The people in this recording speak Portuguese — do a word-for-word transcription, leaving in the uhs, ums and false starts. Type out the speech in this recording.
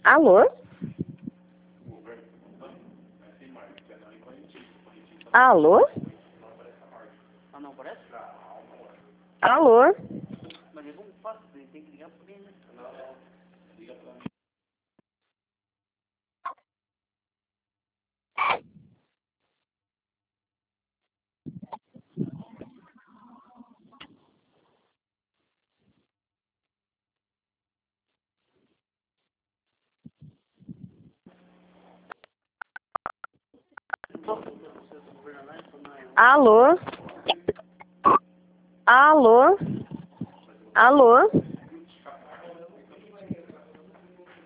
Alô? Alô? Ah, não aparece? Alô? Mas é como fácil, tem que ligar pra mim, né? Liga pra mim. Alô? Alô? Alô?